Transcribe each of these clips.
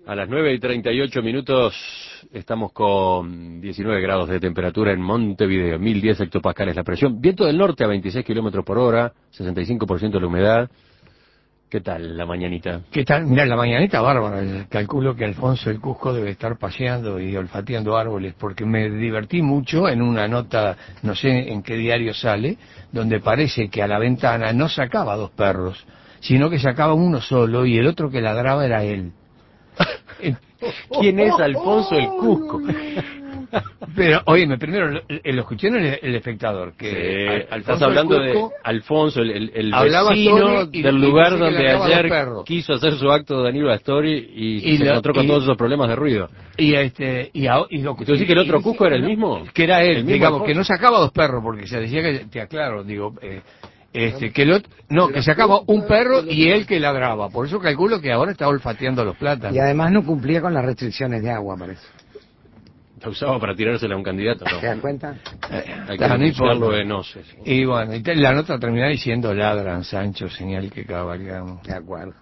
A las 9:38 estamos con 19 grados de temperatura en Montevideo, 1010 hectopascales la presión, viento del norte a 26 kilómetros por hora, 65% de la humedad. ¿Qué tal la mañanita? ¿Qué tal? Mirá, la mañanita bárbara. Calculo que Alfonso el Cusco debe estar paseando y olfateando árboles, porque me divertí mucho en una nota, no sé en qué diario sale, donde parece que a la ventana no sacaba dos perros, sino que sacaba uno solo y el otro que ladraba era él. ¿Quién es Alfonso el Cusco? Pero, oye, primero lo escuché en el espectador, que estás hablando de Alfonso, el vecino y del lugar dice que donde largaba ayer dos perros. quiso hacer su acto Danilo Astori y se encontró con todos esos problemas de ruido. ¿Tú decís que el otro Cusco era el mismo? Que era él, ¿El mismo digamos, Alfonso? que no sacaba dos perros, porque se decía que, te aclaro, digo, que el otro, no, que sacaba un perro y él que ladraba. Por eso calculo que ahora está olfateando los plátanos. Y además no cumplía con las restricciones de agua, parece. La usaba para tirársela a un candidato, ¿no? ¿Te das cuenta? Hay que denunciarlo de noces. Y bueno, y la nota termina diciendo ladran, Sancho, señal que cabalgamos. De acuerdo.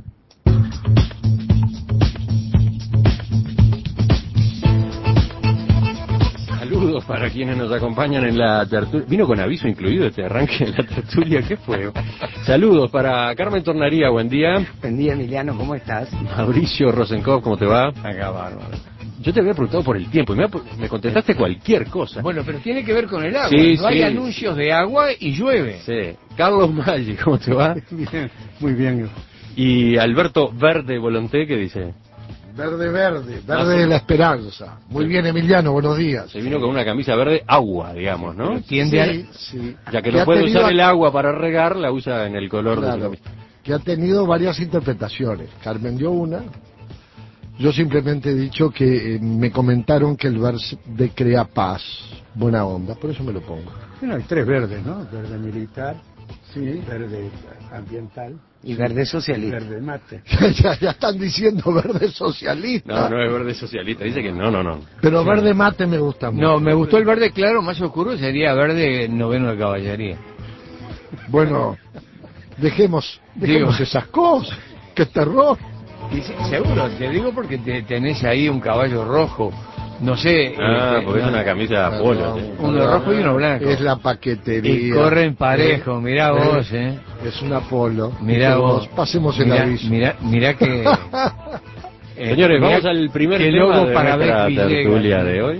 Saludos para quienes nos acompañan en la tertulia. Vino con aviso incluido este arranque de la tertulia, ¿qué fue? Saludos para Carmen Tornaría, buen día. Buen día, Emiliano, ¿cómo estás? Mauricio Rosenkopf, ¿cómo te va? Acá bárbaro. Yo te había preguntado por el tiempo y me contestaste cualquier cosa. Bueno, pero tiene que ver con el agua. Sí, no hay anuncios de agua y llueve. Sí. Carlos Maggi, ¿cómo te va? Bien, muy bien. Y Alberto Verde Volonté, ¿qué dice? Verde de la esperanza. Muy bien, Emiliano, buenos días. Se vino con una camisa verde agua, digamos, ¿no? Tiende Sí. Ya que no puede usar el agua para regar, la usa en el color de su camisa. Que ha tenido varias interpretaciones. Carmen dio una. Yo simplemente he dicho que me comentaron que el verde crea paz, buena onda, por eso me lo pongo. Bueno, hay tres verdes, ¿no? Verde militar, Sí. verde ambiental Y verde socialista. verde mate. ya están diciendo verde socialista. No es verde socialista, dice que no. Pero verde mate me gusta mucho. No, me gustó el verde claro, más oscuro sería verde noveno de caballería. Bueno, dejemos Digo. esas cosas. ¡Qué terror! Y seguro, te digo porque tenés ahí un caballo rojo, no sé. Porque es una camisa polo. ¿sí? Uno rojo y uno blanco. Es la paquetería. Y corren parejo, mirá vos, Es una polo. Mirá vos. Pasemos el aviso. Mirá que... Señores, vamos al primer qué tema loco de para nuestra ver Villegas. tertulia de hoy.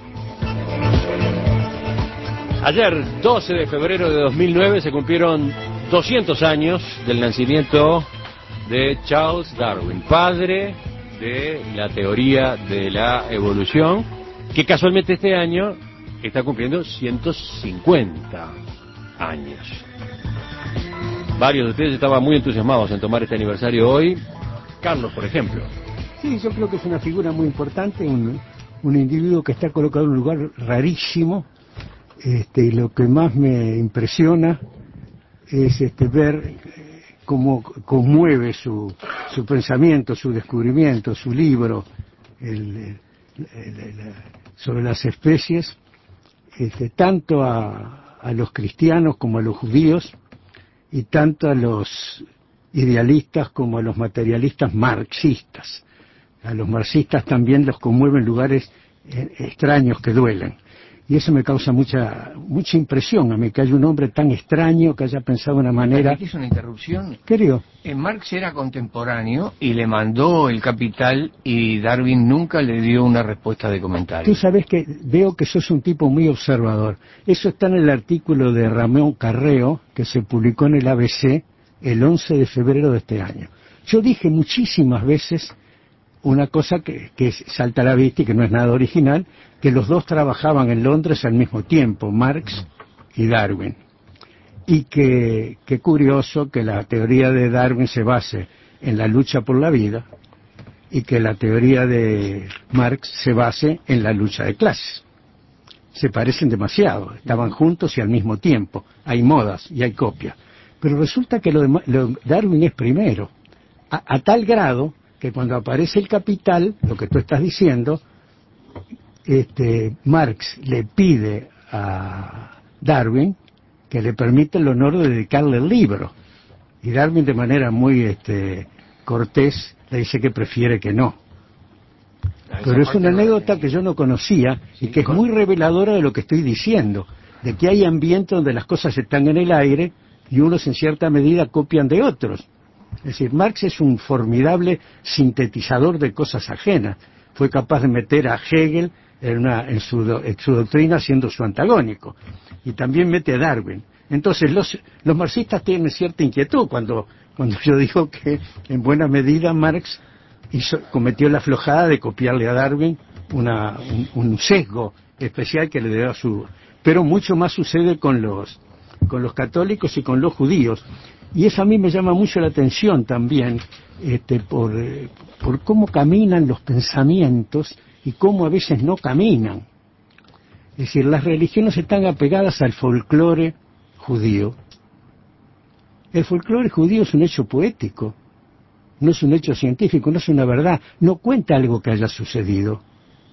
Ayer, 12 de febrero de 2009, se cumplieron 200 años del nacimiento de Charles Darwin, padre de la teoría de la evolución, que casualmente este año está cumpliendo 150 años. Varios de ustedes estaban muy entusiasmados en tomar este aniversario hoy. Carlos, por ejemplo. Sí, yo creo que es una figura muy importante, un individuo que está colocado en un lugar rarísimo, y lo que más me impresiona es ver cómo conmueve su pensamiento, su descubrimiento, su libro sobre las especies, tanto a los cristianos como a los judíos, y tanto a los idealistas como a los materialistas marxistas. A los marxistas también los conmueven lugares extraños que duelen. Y eso me causa mucha impresión a mí, que haya un hombre tan extraño que haya pensado de una manera... ¿Qué es una interrupción? Querido. Marx era contemporáneo y le mandó el Capital y Darwin nunca le dio una respuesta de comentario. Tú sabes que veo que sos un tipo muy observador. Eso está en el artículo de Ramón Carreo que se publicó en el ABC el 11 de febrero de este año. Yo dije muchísimas veces una cosa que salta a la vista y que no es nada original, que los dos trabajaban en Londres al mismo tiempo, Marx y Darwin. Y que curioso que la teoría de Darwin se base en la lucha por la vida y que la teoría de Marx se base en la lucha de clases. Se parecen demasiado, estaban juntos y al mismo tiempo. Hay modas y hay copias. Pero resulta que lo de Darwin es primero, a tal grado que cuando aparece el Capital, lo que tú estás diciendo, Marx le pide a Darwin que le permita el honor de dedicarle el libro. Y Darwin de manera muy cortés le dice que prefiere que no. Pero es una anécdota que yo no conocía y que es muy reveladora de lo que estoy diciendo, de que hay ambientes donde las cosas están en el aire y unos en cierta medida copian de otros. Es decir, Marx es un formidable sintetizador de cosas ajenas. Fue capaz de meter a Hegel en su doctrina siendo su antagónico. Y también mete a Darwin. Entonces los marxistas tienen cierta inquietud cuando yo digo que en buena medida Marx cometió la aflojada de copiarle a Darwin un sesgo especial que le dio a su... Pero mucho más sucede con los católicos y con los judíos. Y eso a mí me llama mucho la atención también, por cómo caminan los pensamientos y cómo a veces no caminan. Es decir, las religiones están apegadas al folclore judío. El folclore judío es un hecho poético, no es un hecho científico, no es una verdad, no cuenta algo que haya sucedido.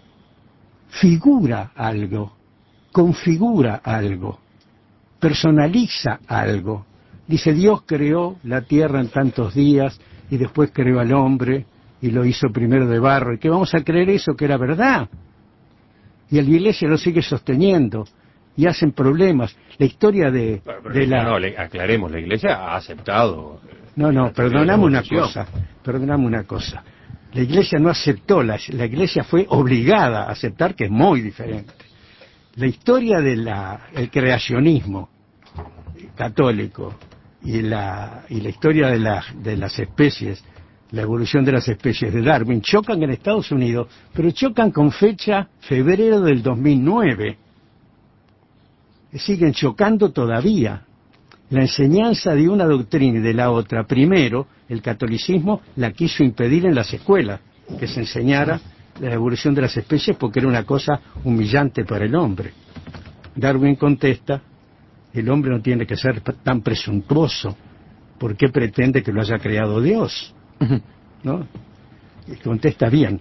Figura algo, configura algo, personaliza algo. Dice, Dios creó la tierra en tantos días y después creó al hombre y lo hizo primero de barro. ¿Y qué vamos a creer eso que era verdad? Y la Iglesia lo sigue sosteniendo y hacen problemas. La historia aclaremos, la Iglesia ha aceptado... perdoname una cosa. La Iglesia no aceptó, la Iglesia fue obligada a aceptar, que es muy diferente. La historia del creacionismo católico y la historia de las especies, la evolución de las especies de Darwin, chocan en Estados Unidos, pero chocan con fecha febrero del 2009. Siguen chocando todavía. La enseñanza de una doctrina y de la otra, primero, el catolicismo la quiso impedir en las escuelas, que se enseñara la evolución de las especies porque era una cosa humillante para el hombre. Darwin contesta, el hombre no tiene que ser tan presuntuoso, ¿por qué pretende que lo haya creado Dios? ¿No? Y contesta bien.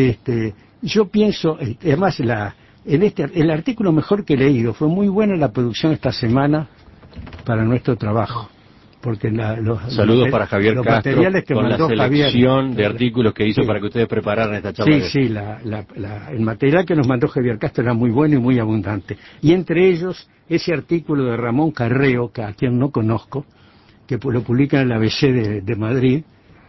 Yo pienso, además el artículo mejor que he leído, fue muy buena la producción esta semana para nuestro trabajo, porque saludos para Javier los Castro materiales que con la mandó selección Javier, de artículos que hizo para que ustedes prepararan esta charla. Sí, el material que nos mandó Javier Castro era muy bueno y muy abundante, y entre ellos ese artículo de Ramón Carreo, que a quien no conozco, que lo publica en la ABC de Madrid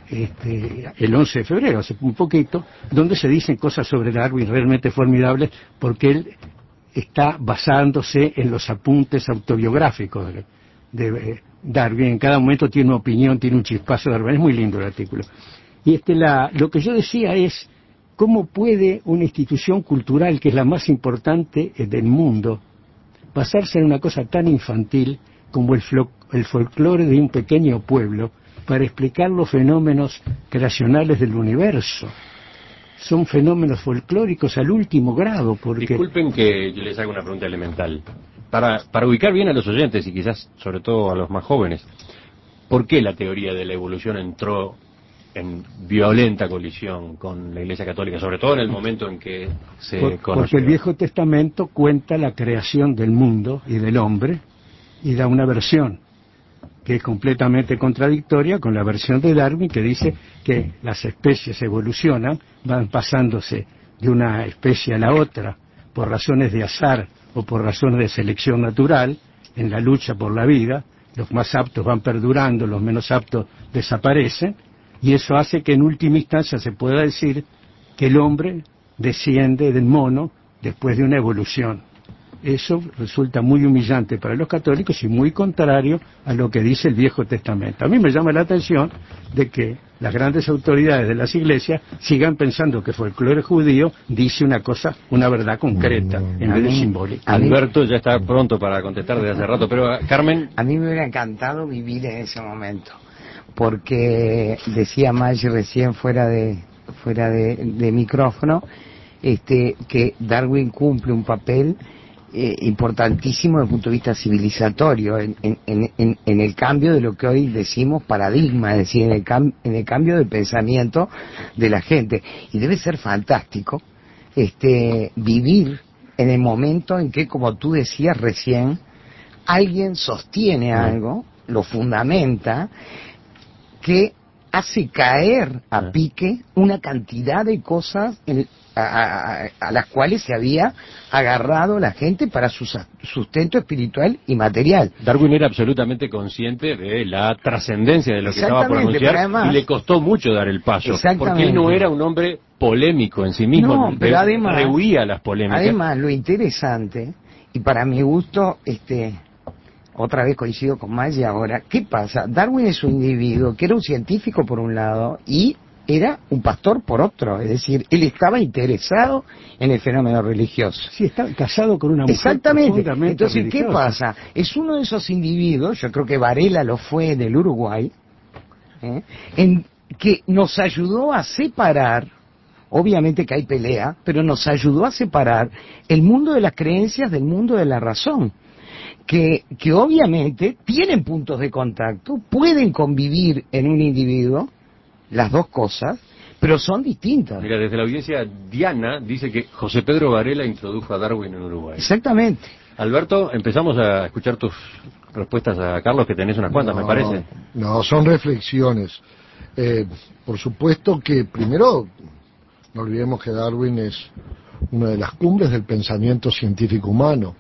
el 11 de febrero, hace un poquito, donde se dicen cosas sobre Darwin realmente formidables, porque él está basándose en los apuntes autobiográficos de Darwin. En cada momento tiene una opinión, tiene un chispazo de Darwin. Es muy lindo el artículo. Y lo que yo decía es, ¿cómo puede una institución cultural, que es la más importante del mundo, basarse en una cosa tan infantil como el folclore de un pequeño pueblo para explicar los fenómenos creacionales del universo? Son fenómenos folclóricos al último grado, porque... Disculpen que yo les haga una pregunta elemental. Para ubicar bien a los oyentes y quizás sobre todo a los más jóvenes, ¿por qué la teoría de la evolución entró en violenta colisión con la Iglesia Católica, sobre todo en el momento en que se conoció? Porque el Viejo Testamento cuenta la creación del mundo y del hombre y da una versión que es completamente contradictoria con la versión de Darwin, que dice que las especies evolucionan, van pasándose de una especie a la otra por razones de azar o por razones de selección natural en la lucha por la vida. Los más aptos van perdurando, los menos aptos desaparecen, y eso hace que en última instancia se pueda decir que el hombre desciende del mono después de una evolución. Eso resulta muy humillante para los católicos y muy contrario a lo que dice el Viejo Testamento. A mí me llama la atención de que las grandes autoridades de las iglesias sigan pensando que el folclore judío dice una verdad concreta en vez de simbólica. Alberto ya está pronto para contestar desde hace rato, pero Carmen... A mí me hubiera encantado vivir en ese momento, porque decía Maggi recién fuera de micrófono, que Darwin cumple un papel importantísimo desde el punto de vista civilizatorio en el cambio de lo que hoy decimos paradigma, es decir, en el cambio del pensamiento de la gente. Y debe ser fantástico vivir en el momento en que, como tú decías recién, alguien sostiene algo, lo fundamenta, que hace caer a pique una cantidad de cosas a las cuales se había agarrado la gente para su sustento espiritual y material. Darwin era absolutamente consciente de la trascendencia de lo que estaba por anunciar, además, y le costó mucho dar el paso, porque él no era un hombre polémico en sí mismo, no, pero además, rehuía las polémicas. Además, lo interesante, y para mi gusto, otra vez coincido con Maggie ahora, ¿qué pasa? Darwin es un individuo que era un científico por un lado y era un pastor por otro, es decir, él estaba interesado en el fenómeno religioso. Sí, estaba casado con una mujer. Exactamente. Entonces, religiosa. ¿qué pasa? Es uno de esos individuos, yo creo que Varela lo fue en el Uruguay, en que nos ayudó a separar, obviamente que hay pelea, pero nos ayudó a separar el mundo de las creencias del mundo de la razón. Que obviamente tienen puntos de contacto, pueden convivir en un individuo, las dos cosas, pero son distintas. Mira, desde la audiencia, Diana dice que José Pedro Varela introdujo a Darwin en Uruguay. Exactamente. Alberto, empezamos a escuchar tus respuestas a Carlos, que tenés unas cuantas, me parece. No, son reflexiones. Por supuesto que, primero, no olvidemos que Darwin es una de las cumbres del pensamiento científico humano,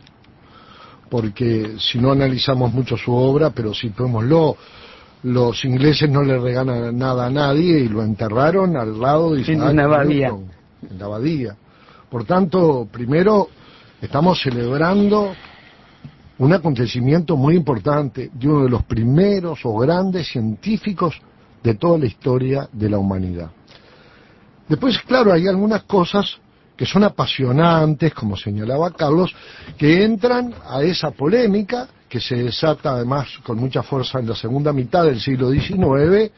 porque si no analizamos mucho su obra, pero situémoslo, los ingleses no le regalan nada a nadie y lo enterraron al lado de en una abadía. En la abadía. Por tanto, primero estamos celebrando un acontecimiento muy importante de uno de los primeros o grandes científicos de toda la historia de la humanidad. Después, claro, hay algunas cosas que son apasionantes, como señalaba Carlos, que entran a esa polémica que se desata además con mucha fuerza en la segunda mitad del siglo XIX,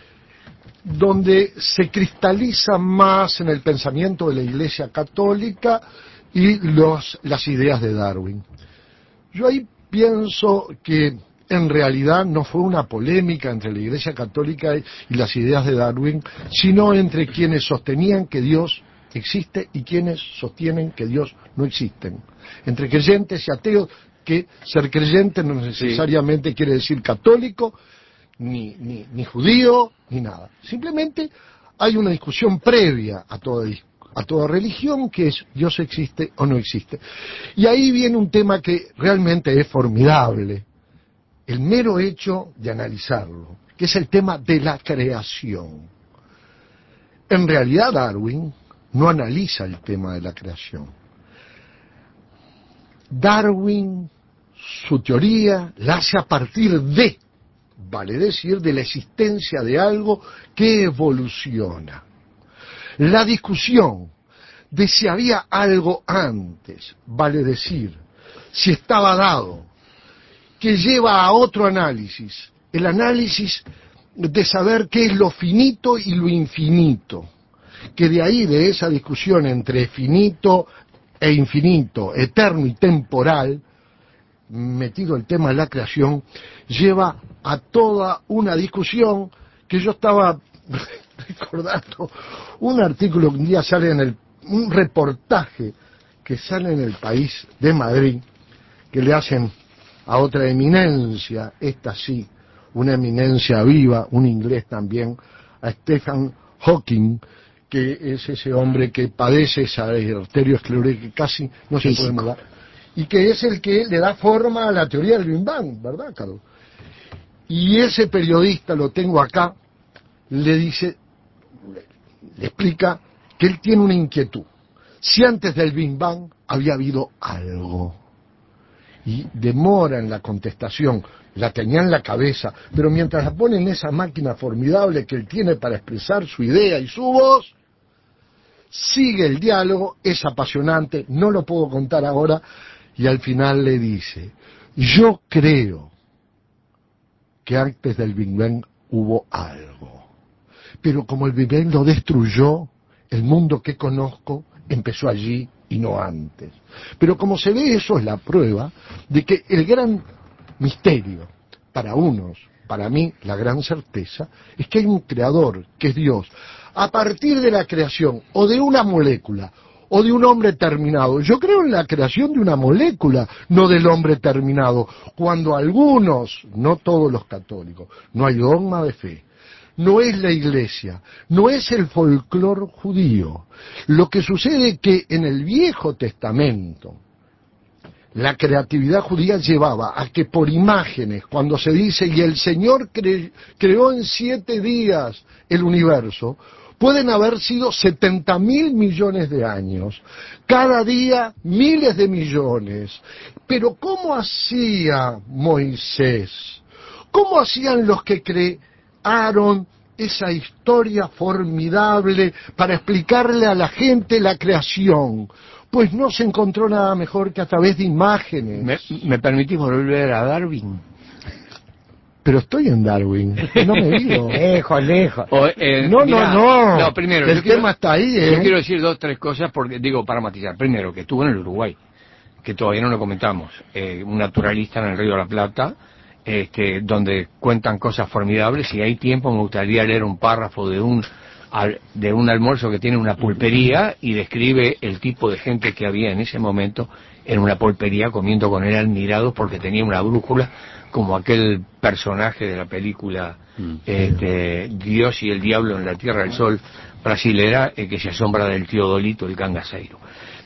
donde se cristaliza más en el pensamiento de la Iglesia Católica y las ideas de Darwin. Yo ahí pienso que en realidad no fue una polémica entre la Iglesia Católica y las ideas de Darwin, sino entre quienes sostenían que Dios existe y quienes sostienen que Dios no existe. Entre creyentes y ateos, que ser creyente no necesariamente quiere decir católico, ni judío, ni nada. Simplemente hay una discusión previa a toda religión, que es Dios existe o no existe. Y ahí viene un tema que realmente es formidable, el mero hecho de analizarlo, que es el tema de la creación. En realidad Darwin no analiza el tema de la creación. Darwin, su teoría, la hace a partir de, vale decir, de la existencia de algo que evoluciona. La discusión de si había algo antes, vale decir, si estaba dado, que lleva a otro análisis, el análisis de saber qué es lo finito y lo infinito, que de ahí, de esa discusión entre finito e infinito, eterno y temporal, metido el tema de la creación, lleva a toda una discusión que yo estaba recordando un artículo que un día sale un reportaje que sale en El País de Madrid, que le hacen a otra eminencia, esta sí, una eminencia viva, un inglés también, a Stephen Hawking, que es ese hombre que padece esa arteriosclerosis que casi no se puede mover, y que es el que le da forma a la teoría del Big Bang, ¿verdad, Carlos? Y ese periodista, lo tengo acá, le explica que él tiene una inquietud. Si antes del Big Bang había habido algo. Y demora en la contestación, la tenía en la cabeza, pero mientras la pone en esa máquina formidable que él tiene para expresar su idea y su voz, sigue el diálogo, es apasionante, no lo puedo contar ahora, y al final le dice, yo creo que antes del Big Bang hubo algo, pero como el Big Bang lo destruyó, el mundo que conozco empezó allí y no antes. Pero como se ve, eso es la prueba de que el gran misterio, para unos, para mí, la gran certeza, es que hay un creador, que es Dios. A partir de la creación, o de una molécula, o de un hombre terminado. Yo creo en la creación de una molécula, no del hombre terminado. Cuando algunos, no todos los católicos, no hay dogma de fe, no es la Iglesia, no es el folclore judío. Lo que sucede es que en el Viejo Testamento, la creatividad judía llevaba a que por imágenes, cuando se dice, y el Señor creó en 7 días el universo, pueden haber sido 70.000 millones de años, cada día miles de millones. Pero ¿cómo hacía Moisés? ¿Cómo hacían los que crearon esa historia formidable para explicarle a la gente la creación? Pues no se encontró nada mejor que a través de imágenes. ¿Me permitís volver a Darwin? Pero estoy en Darwin, no me digo. Lejos. No. Primero, el tema está ahí, Yo quiero decir 2 o 3 cosas, porque digo, para matizar. Primero, que estuvo en el Uruguay, que todavía no lo comentamos. Un naturalista en el Río de la Plata, donde cuentan cosas formidables. Si hay tiempo, me gustaría leer un párrafo de un almuerzo que tiene una pulpería y describe el tipo de gente que había en ese momento en una pulpería comiendo con él, admirados porque tenía una brújula como aquel personaje de la película Dios y el Diablo en la Tierra del Sol brasilera, que se asombra del tío Dolito, el cangaceiro.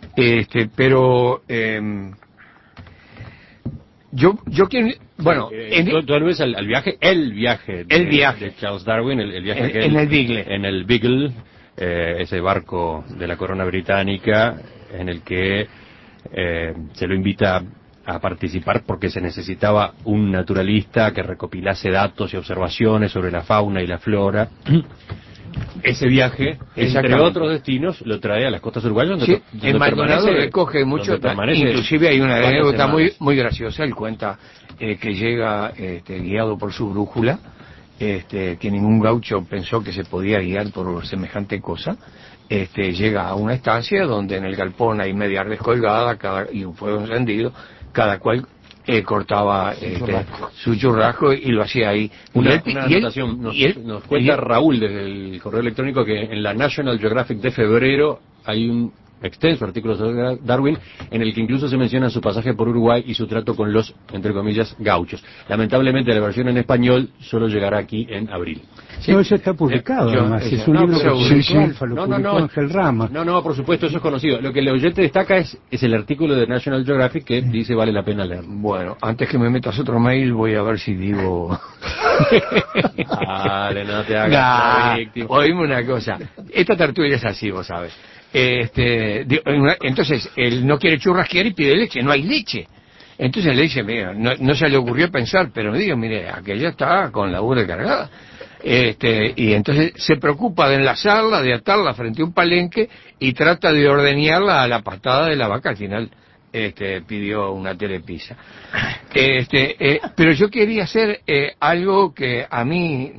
Yo quiero, bueno, tú aludes al viaje, el viaje de Charles Darwin, el viaje en el Beagle. En el Beagle, ese barco de la corona británica en el que se lo invita a participar porque se necesitaba un naturalista que recopilase datos y observaciones sobre la fauna y la flora. Ese viaje, entre otros destinos, lo trae a las costas uruguayas. Sí, en Maldonado recoge mucho, inclusive hay una anécdota muy graciosa. Él cuenta que llega guiado por su brújula, que ningún gaucho pensó que se podía guiar por semejante cosa. Llega a una estancia donde en el galpón hay media red colgada y un fuego encendido, cada cual cortaba su churrasco y lo hacía ahí. Una anotación, nos cuenta Raúl desde el correo electrónico que en la National Geographic de febrero hay un extenso artículo sobre Darwin en el que incluso se menciona su pasaje por Uruguay y su trato con los, entre comillas, gauchos. Lamentablemente la versión en español solo llegará aquí en abril. Sí, no, eso está publicado, además. Es un libro que lo publicó Ángel Rama. No, por supuesto, eso es conocido. Lo que el oyente destaca es el artículo de National Geographic que dice vale la pena leer. Bueno, antes que me metas otro mail, voy a ver si digo... Dale, no te hagas víctima. Oíme una cosa. Esta tertulia es así, vos sabes. Entonces, él no quiere churrasquear y pide leche. No hay leche. Entonces le dice, mira, no se le ocurrió pensar, pero me digo, mire, aquella está con la urna cargada. Y entonces se preocupa de enlazarla, de atarla frente a un palenque y trata de ordeñarla a la patada de la vaca. Al final pidió una telepizza. Pero yo quería hacer algo que a mí,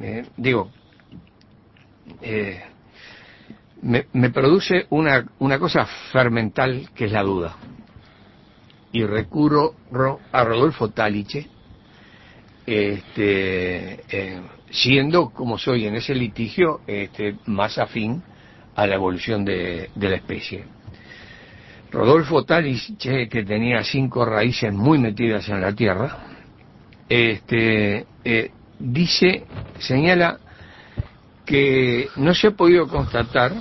me produce una cosa fermental que es la duda. Y recurro a Rodolfo Taliche, siendo como soy en ese litigio más afín a la evolución de la especie. Rodolfo Taliche, que tenía 5 raíces muy metidas en la tierra, señala que no se ha podido constatar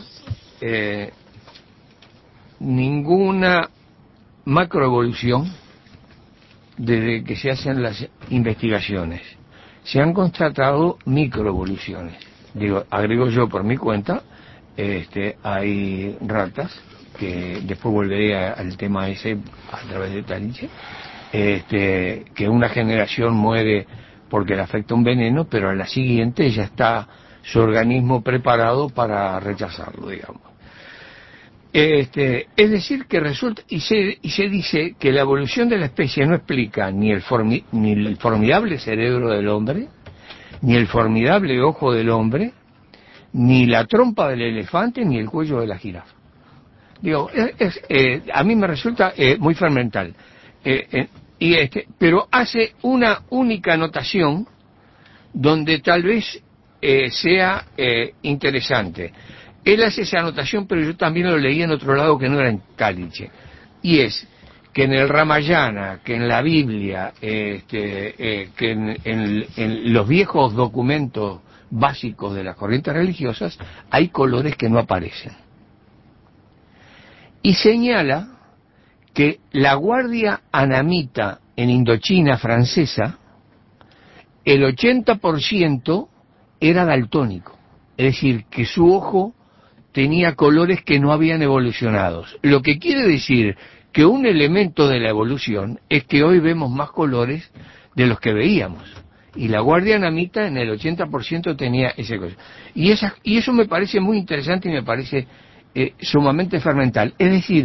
ninguna macroevolución desde que se hacen las investigaciones. Se han constatado microevoluciones. Agrego yo por mi cuenta, hay ratas, que después volveré al tema ese a través de Taliche, que una generación muere porque le afecta un veneno, pero a la siguiente ya está su organismo preparado para rechazarlo, digamos. Es decir, que resulta, y se dice que la evolución de la especie no explica ni el formidable cerebro del hombre, ni el formidable ojo del hombre, ni la trompa del elefante, ni el cuello de la jirafa. A mí me resulta muy fermental. Pero hace una única anotación donde tal vez sea interesante. Él hace esa anotación, pero yo también lo leí en otro lado que no era en Taliche. Y es que en el Ramayana, que en la Biblia, que en los viejos documentos básicos de las corrientes religiosas, hay colores que no aparecen. Y señala que la guardia anamita en Indochina francesa, el 80% era daltónico, es decir, que su ojo tenía colores que no habían evolucionado. Lo que quiere decir que un elemento de la evolución es que hoy vemos más colores de los que veíamos. Y la guardia anamita en el 80% tenía ese color. Y eso me parece muy interesante y me parece sumamente fermental. Es decir,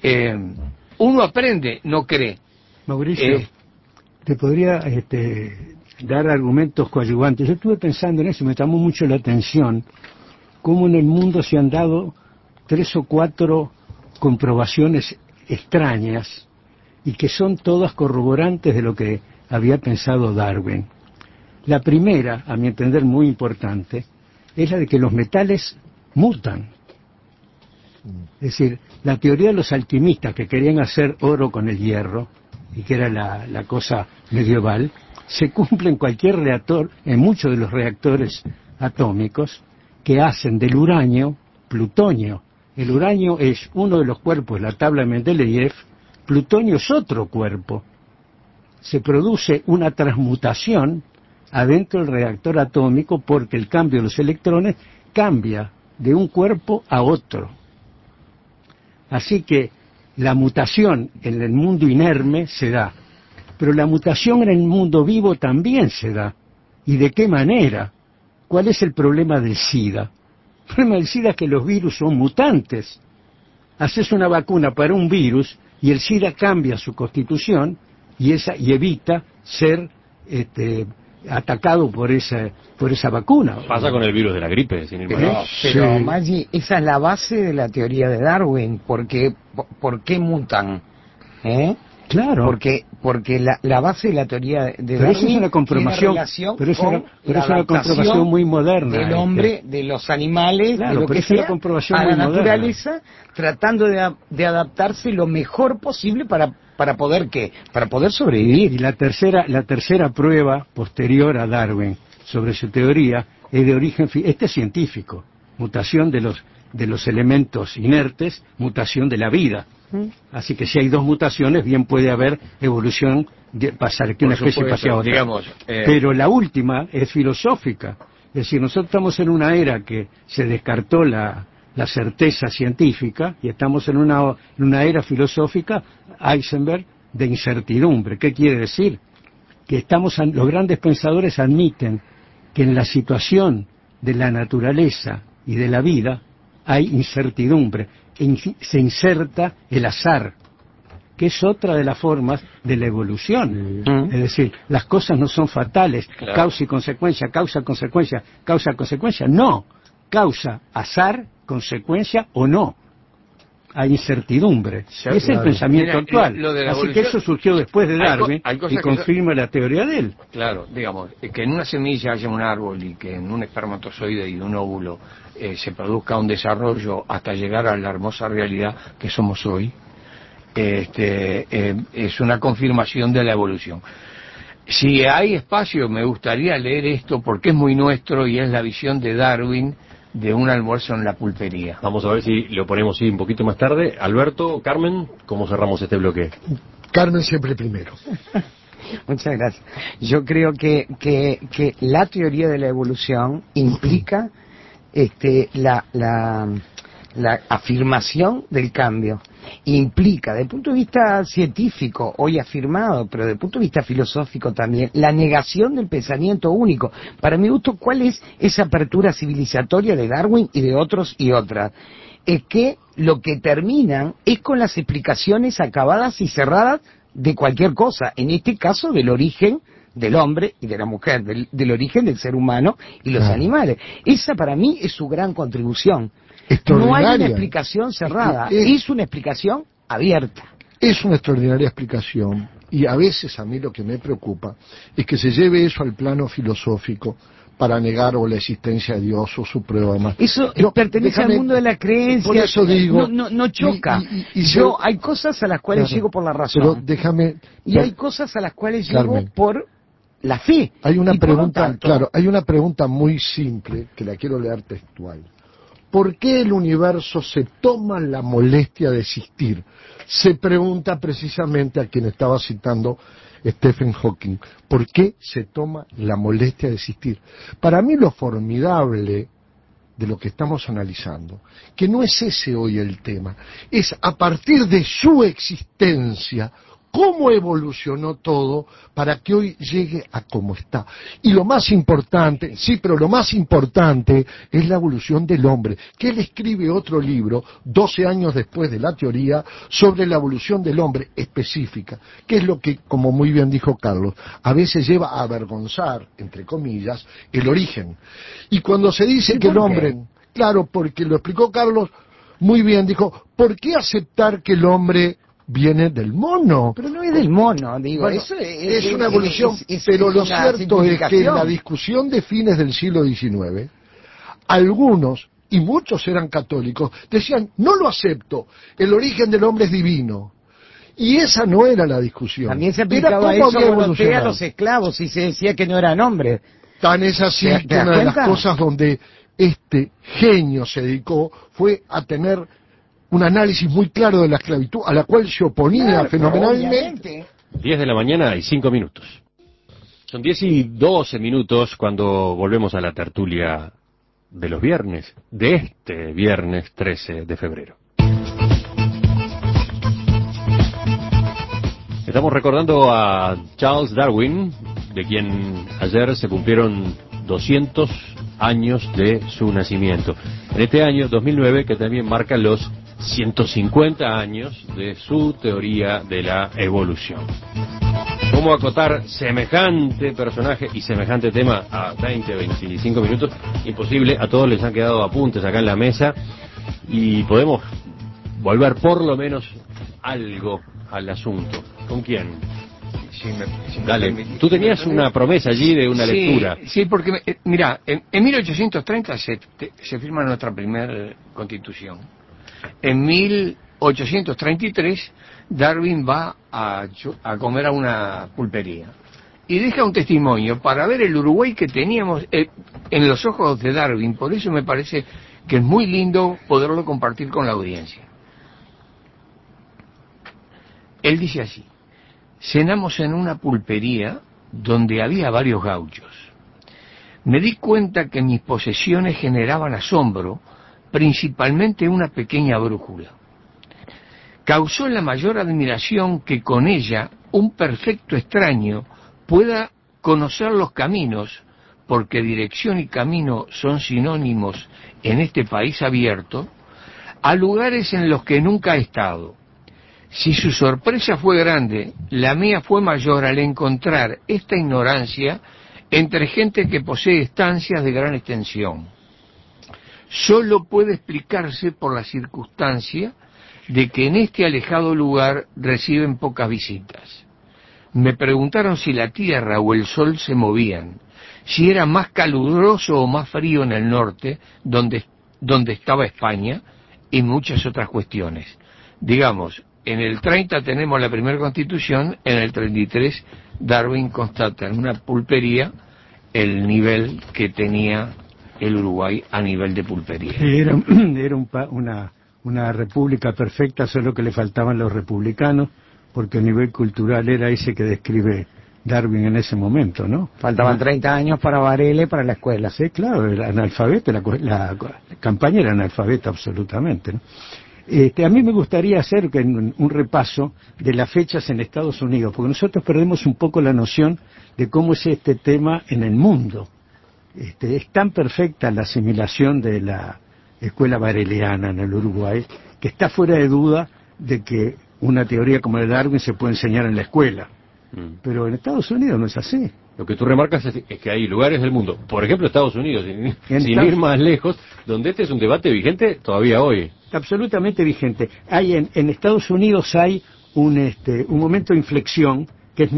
uno aprende, no cree. Mauricio, te podría dar argumentos coadyuvantes. Yo estuve pensando en eso, me llamó mucho la atención cómo en el mundo se han dado 3 o 4 comprobaciones extrañas y que son todas corroborantes de lo que había pensado Darwin. La primera, a mi entender muy importante, es la de que los metales mutan. Es decir, la teoría de los alquimistas que querían hacer oro con el hierro, y que era la cosa medieval, se cumple en cualquier reactor, en muchos de los reactores atómicos, que hacen del uranio plutonio. El uranio es uno de los cuerpos de la tabla de Mendeleev, plutonio es otro cuerpo. Se produce una transmutación adentro del reactor atómico porque el cambio de los electrones cambia de un cuerpo a otro. Así que la mutación en el mundo inerme se da, pero la mutación en el mundo vivo también se da. ¿Y de qué manera? ¿Cuál es el problema del SIDA? El problema del SIDA es que los virus son mutantes. Haces una vacuna para un virus y el SIDA cambia su constitución y evita ser atacado por esa vacuna. Pasa con el virus de la gripe, sin ir más lejos. Pero Maggi, esa es la base de la teoría de Darwin. ¿Por qué mutan? Claro. Porque la base de la teoría de pero Darwin eso es una comprobación, pero es una comprobación muy moderna. Del hombre, de los animales, claro, de lo pero que es una sea, comprobación a muy la moderna. naturaleza, tratando de adaptarse lo mejor posible para poder ¿qué? Para poder sobrevivir. Y la tercera prueba posterior a Darwin sobre su teoría es de origen es científico, mutación de los elementos inertes, mutación de la vida. Así que si hay 2 mutaciones, bien puede haber evolución, pasar que una especie pase a otra. Digamos, Pero la última es filosófica. Es decir, nosotros estamos en una era que se descartó la certeza científica y estamos en una era filosófica, Heisenberg, de incertidumbre. ¿Qué quiere decir? Que los grandes pensadores admiten que en la situación de la naturaleza y de la vida hay incertidumbre. Se inserta el azar, que es otra de las formas de la evolución. Es decir, las cosas no son fatales, claro. Causa y consecuencia, causa, consecuencia, causa, consecuencia. No, causa, azar, consecuencia o no. Hay incertidumbre. Ese es el pensamiento actual. Así que eso surgió después de Darwin y confirma la teoría de él. Claro, digamos, que en una semilla haya un árbol y que en un espermatozoide y un óvulo se produzca un desarrollo hasta llegar a la hermosa realidad que somos hoy, es una confirmación de la evolución. Si hay espacio, me gustaría leer esto porque es muy nuestro y es la visión de Darwin de un almuerzo en la pulpería. Vamos a ver si lo ponemos un poquito más tarde. Alberto, Carmen, ¿cómo cerramos este bloque? Carmen siempre primero. Muchas gracias. Yo creo que la teoría de la evolución implica la afirmación del cambio. Implica, desde el punto de vista científico, hoy afirmado, pero desde el punto de vista filosófico también, la negación del pensamiento único. Para mi gusto, ¿cuál es esa apertura civilizatoria de Darwin y de otros y otras? Es que lo que terminan es con las explicaciones acabadas y cerradas de cualquier cosa, en este caso del origen del hombre y de la mujer, del origen del ser humano y los animales. Esa para mí es su gran contribución. No hay una explicación cerrada, es una explicación abierta. Es una extraordinaria explicación y a veces a mí lo que me preocupa es que se lleve eso al plano filosófico para negar o la existencia de Dios o su prueba más. Eso pertenece al mundo de la creencia. Por eso digo, no choca. Hay cosas a las cuales llego por la razón. Pero déjame. Y hay cosas a las cuales llego por la fe. Hay una Y por lo pregunta, tanto, claro, hay una pregunta muy simple que la quiero leer textual. ¿Por qué el universo se toma la molestia de existir? Se pregunta precisamente a quien estaba citando Stephen Hawking. ¿Por qué se toma la molestia de existir? Para mí lo formidable de lo que estamos analizando, que no es ese hoy el tema, es a partir de su existencia, cómo evolucionó todo para que hoy llegue a como está. Y lo más importante, sí, pero lo más importante es la evolución del hombre, que él escribe otro libro, 12 años después de la teoría, sobre la evolución del hombre específica, que es lo que, como muy bien dijo Carlos, a veces lleva a avergonzar, entre comillas, el origen. Y cuando se dice que el hombre, claro, porque lo explicó Carlos muy bien, dijo, ¿por qué aceptar que el hombre viene del mono? pero no es del mono, digo, Bueno, eso es una evolución, pero lo cierto es que en la discusión de fines del siglo XIX, algunos, y muchos eran católicos, decían, no lo acepto, el origen del hombre es divino. Y esa no era la discusión. También se Era aplicaba cómo eso había a evolucionado. los esclavos y se decía que no eran hombres. Tan es así ¿Te que das una de las cuenta? cosas donde este genio se dedicó fue a tener un análisis muy claro de la esclavitud, a la cual se oponía Claro, fenomenalmente. 10 de la mañana y 5 minutos. Son 10 y 12 minutos cuando volvemos a la tertulia de los viernes, de este viernes 13 de febrero. Estamos recordando a Charles Darwin, de quien ayer se cumplieron 200 años de su nacimiento. En este año 2009, que también marca los 150 años de su teoría de la evolución. ¿Cómo acotar semejante personaje y semejante tema a 20, 25 minutos? Imposible, a todos les han quedado apuntes acá en la mesa y podemos volver por lo menos algo al asunto. ¿Con quién? Si me Dale, permitís. tú tenías una promesa allí de una lectura. Sí, porque, mira, en 1830 se firma nuestra primera constitución. En 1833 Darwin va a comer a una pulpería y deja un testimonio para ver el Uruguay que teníamos en los ojos de Darwin. Por eso me parece que es muy lindo poderlo compartir con la audiencia. Él dice así: cenamos en una pulpería donde había varios gauchos. Me di cuenta que mis posesiones generaban asombro, principalmente una pequeña brújula. Causó la mayor admiración que con ella un perfecto extraño pueda conocer los caminos, porque dirección y camino son sinónimos en este país abierto, a lugares en los que nunca ha estado. Si su sorpresa fue grande, la mía fue mayor al encontrar esta ignorancia entre gente que posee estancias de gran extensión. Solo puede explicarse por la circunstancia de que en este alejado lugar reciben pocas visitas. Me preguntaron si la tierra o el sol se movían, si era más caluroso o más frío en el norte, donde estaba España, y muchas otras cuestiones. Digamos, en el 30 tenemos la primera constitución, en el 33 Darwin constata en una pulpería el nivel que tenía el Uruguay a nivel de pulpería. Era una república perfecta, solo que le faltaban los republicanos, porque el nivel cultural era ese que describe Darwin en ese momento, ¿no? Faltaban 30 años para Varela, para la escuela. Sí, claro, era analfabeto, la campaña era analfabeta absolutamente, ¿no? A mí me gustaría hacer un repaso de las fechas en Estados Unidos, porque nosotros perdemos un poco la noción de cómo es este tema en el mundo. Es tan perfecta la asimilación de la escuela bareliana en el Uruguay, que está fuera de duda de que una teoría como la de Darwin se puede enseñar en la escuela. Pero en Estados Unidos no es así. Lo que tú remarcas es que hay lugares del mundo, por ejemplo Estados Unidos, sin ir más lejos, donde este es un debate vigente todavía hoy. Absolutamente vigente. En Estados Unidos hay un momento de inflexión que es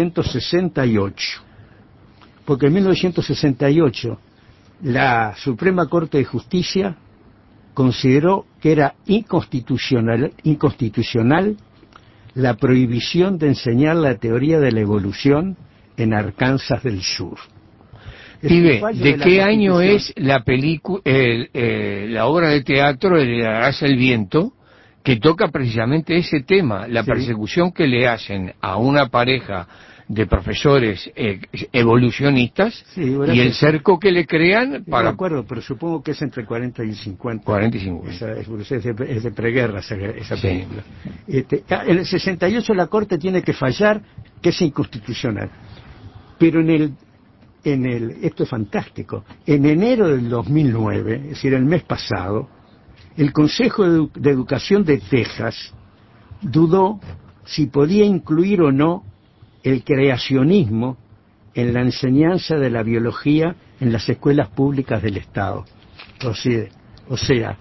1968. Porque en 1968 la Suprema Corte de Justicia consideró que era inconstitucional la prohibición de enseñar la teoría de la evolución en Arkansas del Sur. Pibe, fallo ¿de la qué año Constitución- es la película, la obra de teatro Heredarás el viento, que toca precisamente ese tema, la Sí. persecución que le hacen a una pareja de profesores evolucionistas Sí, ahora y que el sí. cerco que le crean No me para acuerdo, pero supongo que es entre 40 y 50. 40 y 50. Es de preguerra esa Sí. película. En el 68 la Corte tiene que fallar que es inconstitucional. Pero esto es fantástico, en enero del 2009, es decir, el mes pasado, el Consejo de Educación de Texas dudó si podía incluir o no el creacionismo en la enseñanza de la biología en las escuelas públicas del Estado. O sea,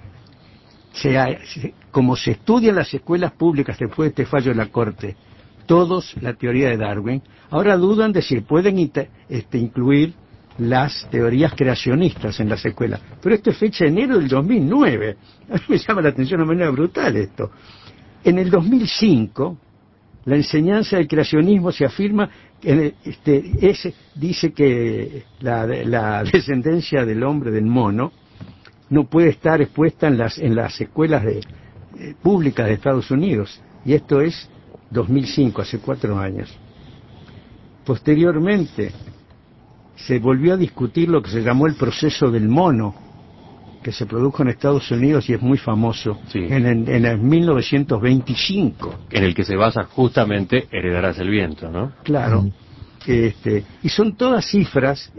como se estudia en las escuelas públicas después de este fallo de la Corte, todos la teoría de Darwin, ahora dudan de si pueden incluir las teorías creacionistas en las escuelas. Pero esto es fecha de enero del 2009. A mí me llama la atención de una manera brutal esto. En el 2005, la enseñanza del creacionismo se afirma, dice que la descendencia del hombre, del mono, no puede estar expuesta en las escuelas públicas de Estados Unidos. Y esto es 2005, hace 4 años. Posteriormente, se volvió a discutir lo que se llamó el proceso del mono, que se produjo en Estados Unidos y es muy famoso, Sí. en el 1925. En el que se basa justamente Heredarás el viento, ¿no? Claro. Y son todas cifras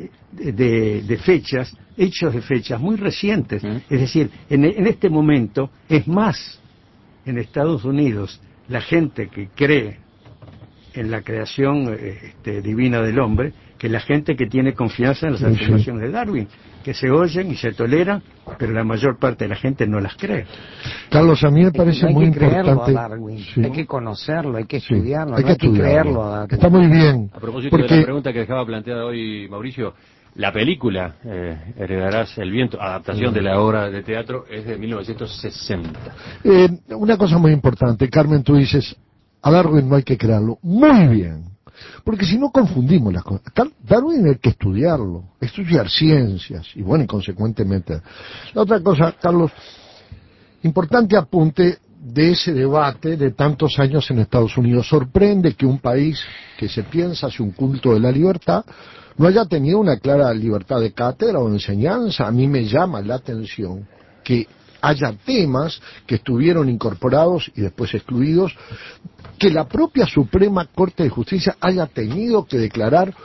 de fechas, hechos de fechas muy recientes. Es decir, en este momento es más en Estados Unidos la gente que cree en la creación divina del hombre que la gente que tiene confianza en las afirmaciones de Darwin, que se oyen y se toleran, pero la mayor parte de la gente no las cree. Carlos, a mí me Es que parece no hay muy que creerlo importante. a Darwin, Sí. hay que conocerlo, hay que Sí, estudiarlo, hay no hay que estudiarlo. creerlo a Darwin. Está muy bien. A propósito de Porque la pregunta que dejaba planteada hoy Mauricio, la película Heredarás el viento, adaptación de la obra de teatro, es de 1960. Una cosa muy importante, Carmen, tú dices, a Darwin no hay que creerlo. Muy bien. Porque si no confundimos las cosas. Darwin hay que estudiarlo, estudiar ciencias, y bueno, y consecuentemente. La otra cosa, Carlos, importante apunte de ese debate de tantos años en Estados Unidos. Sorprende que un país que se piensa hace un culto de la libertad no haya tenido una clara libertad de cátedra o de enseñanza. A mí me llama la atención que haya temas que estuvieron incorporados y después excluidos, que la propia Suprema Corte de Justicia haya tenido que declarar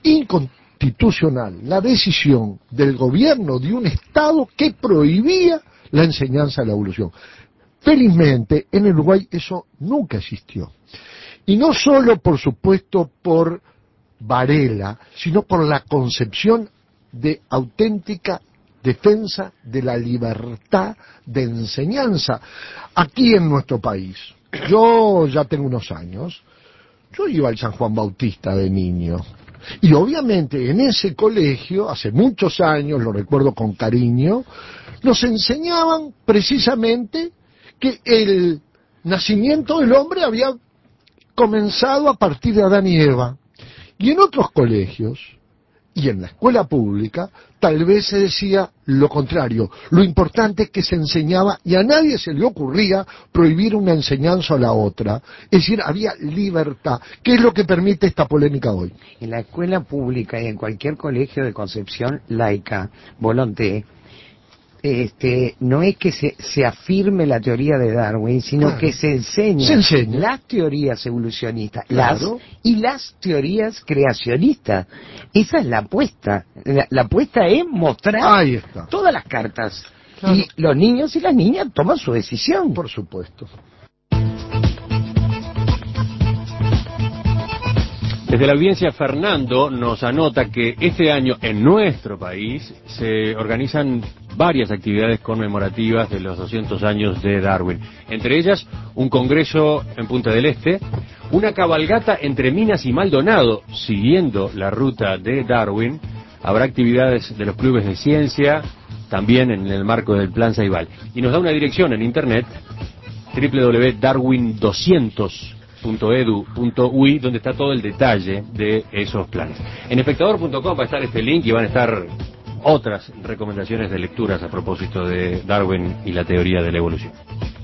inconstitucional la decisión del gobierno de un Estado que prohibía la enseñanza de la evolución. Felizmente, en el Uruguay eso nunca existió. Y no solo, por supuesto, por Varela, sino por la concepción de auténtica defensa de la libertad de enseñanza aquí en nuestro país. Yo ya tengo unos años, yo iba al San Juan Bautista de niño, y obviamente en ese colegio, hace muchos años, lo recuerdo con cariño, nos enseñaban precisamente que el nacimiento del hombre había comenzado a partir de Adán y Eva. Y en otros colegios, y en la escuela pública, tal vez se decía lo contrario. Lo importante es que se enseñaba y a nadie se le ocurría prohibir una enseñanza a la otra. Es decir, había libertad. ¿Qué es lo que permite esta polémica hoy? En la escuela pública y en cualquier colegio de concepción laica, volonté, no es que se afirme la teoría de Darwin, sino Claro. que se enseña las teorías evolucionistas Claro. y las teorías creacionistas. Esa es la apuesta. La apuesta es mostrar Ahí está. todas las cartas. Claro. Y los niños y las niñas toman su decisión. Por supuesto. Desde la audiencia, Fernando nos anota que este año en nuestro país se organizan varias actividades conmemorativas de los 200 años de Darwin. Entre ellas, un congreso en Punta del Este, una cabalgata entre Minas y Maldonado, siguiendo la ruta de Darwin. Habrá actividades de los clubes de ciencia, también en el marco del Plan Ceibal. Y nos da una dirección en internet, www.darwin200.com. .edu.uy, donde está todo el detalle de esos planes. En espectador.com va a estar este link y van a estar otras recomendaciones de lecturas a propósito de Darwin y la teoría de la evolución.